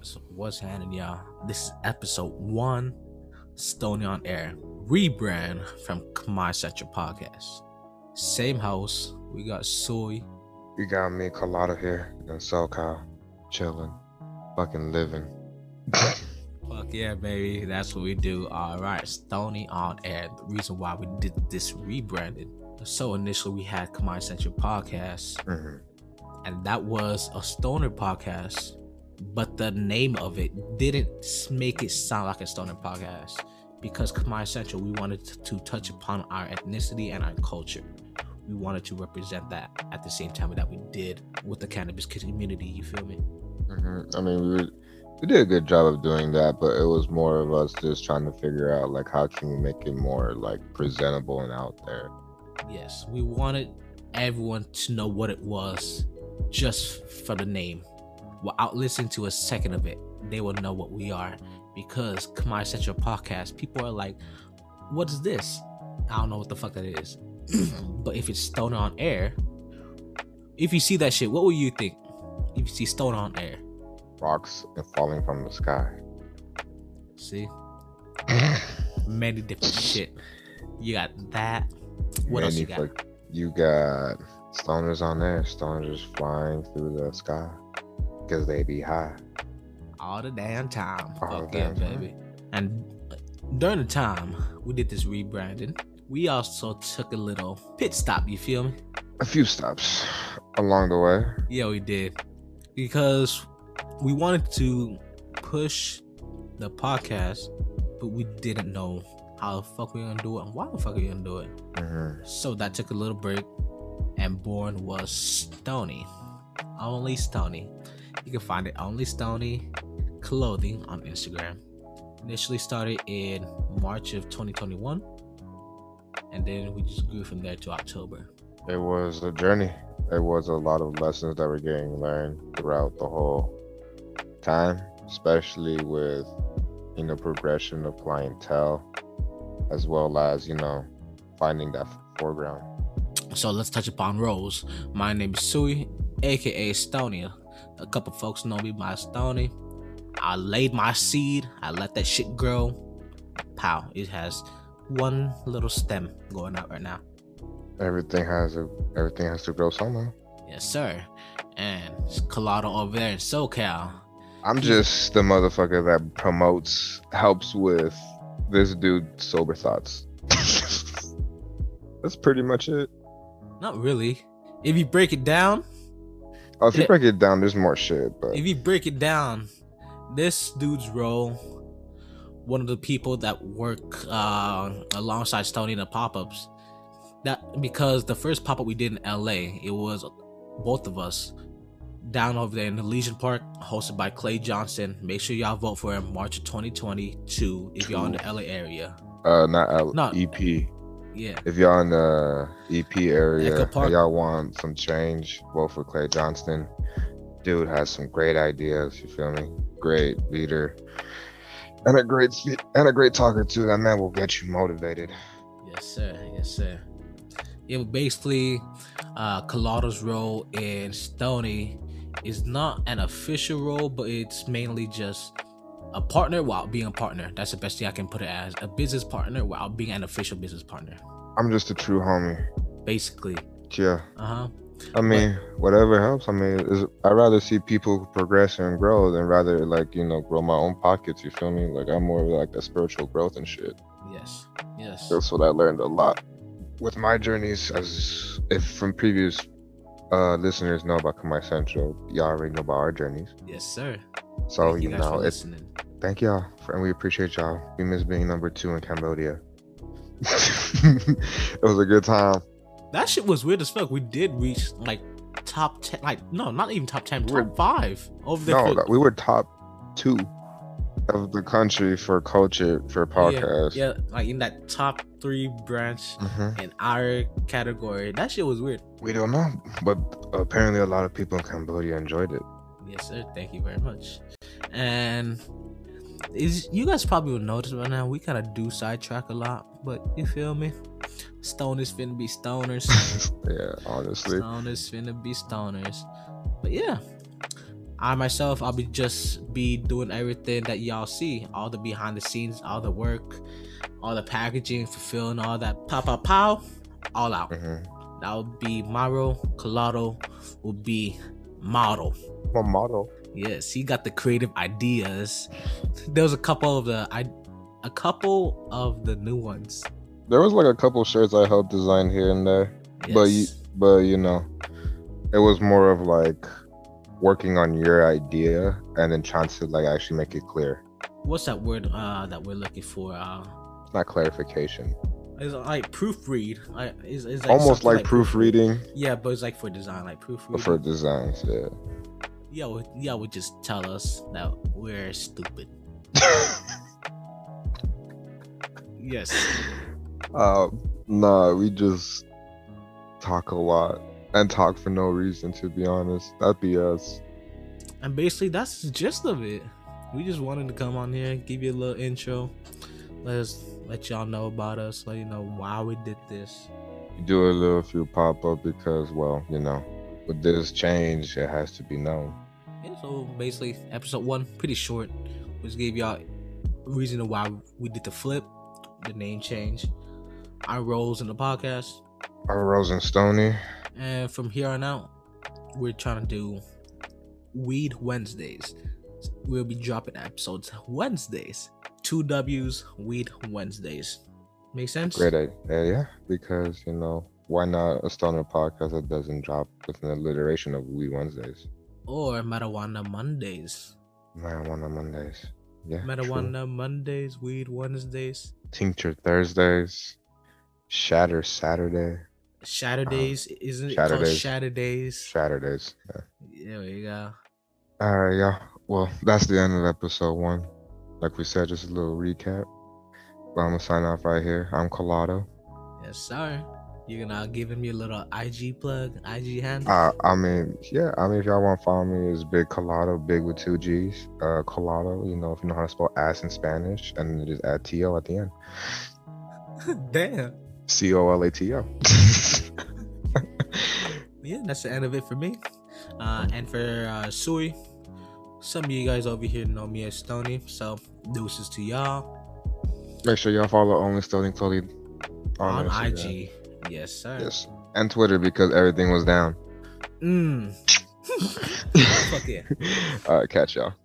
So what's happening, y'all? This is episode 1, Stony on Air, rebrand from Kamai Central Podcast. Same house, we got Soy. You got me, Colada here in SoCal, chilling, fucking living. Fuck yeah, baby, that's what we do. Alright, Stony on Air. The reason why we did this rebranding. So initially we had Kamai Central Podcast, and that was a stoner podcast. But the name of it didn't make it sound like a stoner podcast because Kamai Central, we wanted to touch upon our ethnicity and our culture. We wanted to represent that at the same time that we did with the cannabis community. You feel me? I mean, we did a good job of doing that, but it was more of us just trying to figure out like how can we make it more like presentable and out there. Yes, we wanted everyone to know what it was just for the name. Without listening to a second of it, they will know what we are. Because Kamai Central Podcast, people are like, what is this? I don't know what the fuck that is. But if it's Stoner on Air, if you see that shit, what will you think? If you see Stoner on Air? Rocks and falling from the sky. See? Many different shit. You got that. What else you got? You got stoners on there. Stoners just flying through the sky. Because they be high. All the damn time. All Fuck yeah, baby. And during the time we did this rebranding, we also took a little pit stop, you feel me? A few stops along the way. Yeah, we did. Because we wanted to push the podcast, but we didn't know how the fuck we were gonna do it and why the fuck we were gonna do it. So that took a little break, and born was Stony. Only Stony. You can find it Only Stony Clothing on Instagram. Initially started in March of 2021, and then we just grew from there to October. It was a journey. There was a lot of lessons that were getting learned throughout the whole time, especially with, progression of clientele, as well as, finding that foreground. So let's touch upon roles. My name is Sui, aka Stonia. A couple folks know me by Stony. I laid my seed. I let that shit grow. Pow! It has one little stem going out right now. Everything has to grow somewhere. Yes, sir. And Colada over there in SoCal. I'm just the motherfucker that helps with this dude's sober thoughts. That's pretty much it. Not really. If you break it down. Oh, if you break it down, there's more shit. But if you break it down, this dude's role, one of the people that work alongside Stony in the pop-ups, that because the first pop-up we did in LA, it was both of us down over there in the Legion Park, hosted by Clay Johnson. Make sure y'all vote for him March of 2022 if y'all in the LA area. Not EP. Yeah. If y'all in the EP area and y'all want some change, vote for Clay Johnston. Dude has some great ideas, you feel me? Great leader. And a great talker too. That man will get you motivated. Yes, sir. Yes, sir. It was basically Colada's role in Stony is not an official role, but it's mainly just a partner while being a partner. That's the best thing I can put it as. A business partner while being an official business partner. I'm just a true homie. Basically. Yeah. Uh-huh. Whatever helps. I'd rather see people progress and grow than rather grow my own pockets, you feel me? Like I'm more of like the spiritual growth and shit. Yes. That's what I learned a lot with my journeys, as if from previous listeners know about Kamai Central, y'all already know about our journeys. Yes, sir. So thank you guys for listening. Thank y'all, and we appreciate y'all. We miss being number 2 in Cambodia. It was a good time. That shit was weird as fuck. We did reach top 10, not even top 10, top 5 over there. No, we were top 2 of the country for culture for podcasts. Yeah, like in that top 3 branch in our category. That shit was weird. We don't know, but apparently a lot of people in Cambodia enjoyed it. Yes, sir. Thank you very much. And you guys probably will notice right now we kind of do sidetrack a lot, but you feel me? Stoners finna be stoners. Yeah, honestly. Stoners finna be stoners. But yeah, I myself, I'll be doing everything that y'all see, all the behind the scenes, all the work, all the packaging, fulfilling all that pow, all out. That would be Mauro. Collado will be model. My model. Yes, he got the creative ideas. There was a couple of the new ones. There was like a couple shirts I helped design here and there, Yes. but you know, it was more of like working on your idea and then trying to like actually make it clear. What's that word that we're looking for? It's not clarification. It's like proofread. It's like almost like proofreading. Yeah, but it's like for design, like proofreading. For designs, yeah. Y'all would just tell us that we're stupid. Yes. Nah, we just talk a lot and talk for no reason, to be honest. That'd be us. And basically that's the gist of it. We just wanted to come on here, give you a little intro. Let y'all know about us, let you know why we did this. Do a little few pop-up because, well, you know, with this change, it has to be known. Yeah, so basically episode 1, pretty short. We just gave y'all a reason why we did the flip, the name change, our roles in the podcast. Our Rose and Stony. And from here on out, we're trying to do Weed Wednesdays. We'll be dropping episodes Wednesdays. 2 W's, Weed Wednesdays. Make sense? Great idea. Yeah, because, you know, why not a stoner podcast that doesn't drop with an alliteration of Weed Wednesdays? Or Marijuana Mondays. Marijuana Mondays. Yeah. Marijuana Mondays, Weed Wednesdays. Tincture Thursdays. Shatter Saturday. Saturdays, isn't it called Saturdays? Saturdays. Yeah. There we go. Alright, y'all. Well, that's the end of episode 1. Like we said, just a little recap. But I'm gonna sign off right here. I'm Collado. Yes, sir. You're gonna give him your little IG plug, IG handle? I mean, if y'all want to follow me, it's Big Collado, big with 2 G's. Collado, you know, if you know how to spell ass in Spanish, and then just add T-O at the end. Damn. C-O-L-A-T-O. Yeah, that's the end of it for me. And for Sui, some of you guys over here know me as Stony, so deuces to y'all. Make sure y'all follow Only Stony Chloe on IG. Yes, sir. Yes, and Twitter because everything was down. Fuck yeah. All right, catch y'all.